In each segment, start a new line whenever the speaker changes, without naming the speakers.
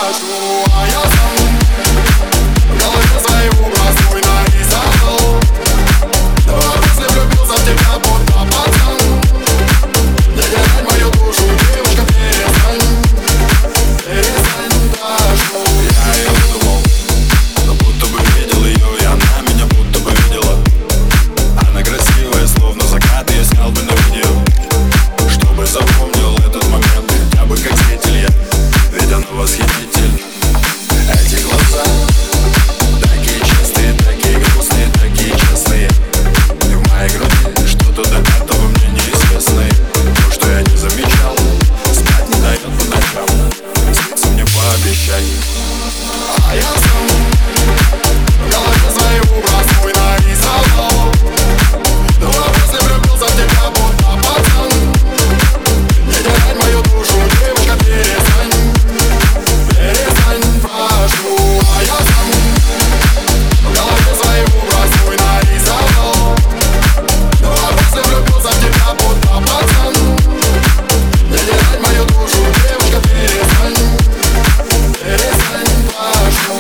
прошу, а я сам в голове своей образ твой нарисовал. Но если влюбился в тебя будто пацан, не терять мою душу, девушка, перестань, перестань, прошу.
Я ее думал, но будто бы видел ее, и она меня будто бы видела. Она красивая, словно закат, я снял бы на видео, чтобы запомнил этот момент, хотя бы как зритель я, ведь она восхитительна. Эти глаза такие чистые, такие грустные, такие честные, и в моей груди что-то до этого мне неизвестное. То, что я не замечал, спать не дает по ночам, снится мне, пообещай.
А я сам в голове своей образ твой нарисовал. Но если влюбился в тебя будто пацан, не терять мою душу, девушка, перестань, перестань, прошу. А я сам в голове своей образ твой нарисовал. Но если влюбился в тебя будто пацан, не терять мою душу, девушка, перестань, перестань, прошу.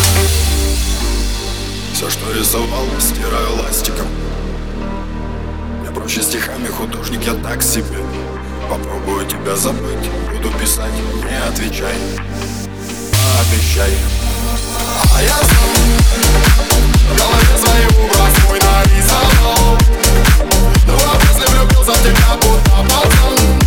Все, что рисовал, стираю ластиком. Мне проще стихами, художник я так себе. Попробую тебя забыть, буду писать, не отвечай, пообещай.
А я сам в голове своей образ твой нарисовал. Но если влюбился в тебя будто пацан,